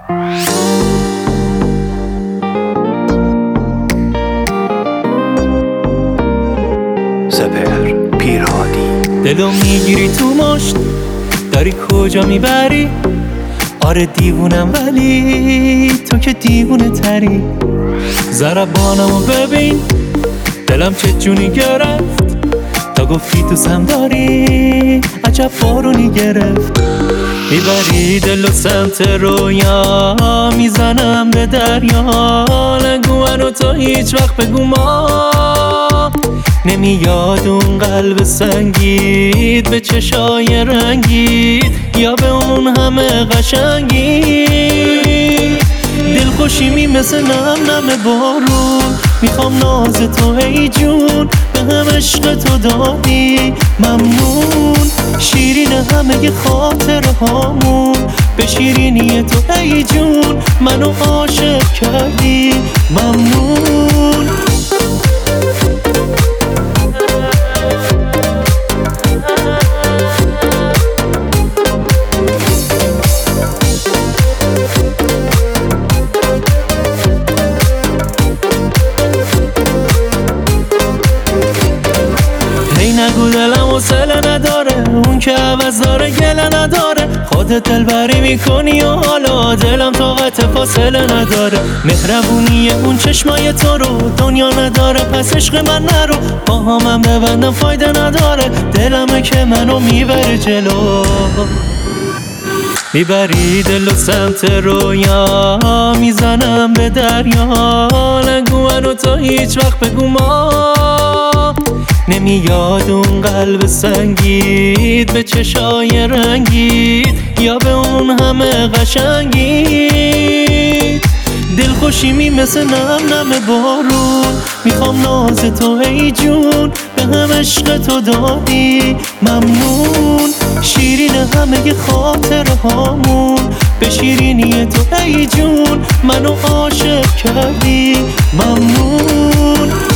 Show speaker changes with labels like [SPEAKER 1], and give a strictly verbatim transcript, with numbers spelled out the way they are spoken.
[SPEAKER 1] سپهر پیرهادی.
[SPEAKER 2] دلو میگیری تو مشت، داری کجا میبری؟ آره دیوونم ولی تو که دیوونه تری. ضربانمو ببین دلم چه جونی گرفت، تا گفتی دوستم داری عجب بارونی گرفت. میبری دلو سمت رویا، میزنم به دریا. نگو منو تو هیچ وقت بگو ما، نمیاد اون قلب سنگید به چشای رنگید، یا به اون همه قشنگید. دلخوشی می مثل نم نم بارون، میخوام ناز تو ای جون، به هم عشق تو دادی ممنون. شیرین همه خاطره هامون، به شیرینی تو ای جون منو عاشق کردی ممنون. نگو دلم حوصله نداره، اون که عوض داره گله نداره. خودت دلبری میکنی و حالا دلم طاقت فاصله نداره. مهربونی اون چشمای تو رو دنیا نداره، پس عشق من نرو. با همم ببندم فایده نداره، دلمه که منو میبره جلو. میبری دلو سمت رویا، میزنم به دریا. نگو منو تو هیچ وقت بگو ما، نمیاد اون قلب سنگید به چشای رنگید، یا به اون همه قشنگید. دلخوشی می مثل نم نم بارون، میخوام ناز تو ای جون، به هم عشق تو دادی ممنون. شیرین همه خاطره هامون، به شیرینی تو ای جون منو عاشق کردی ممنون.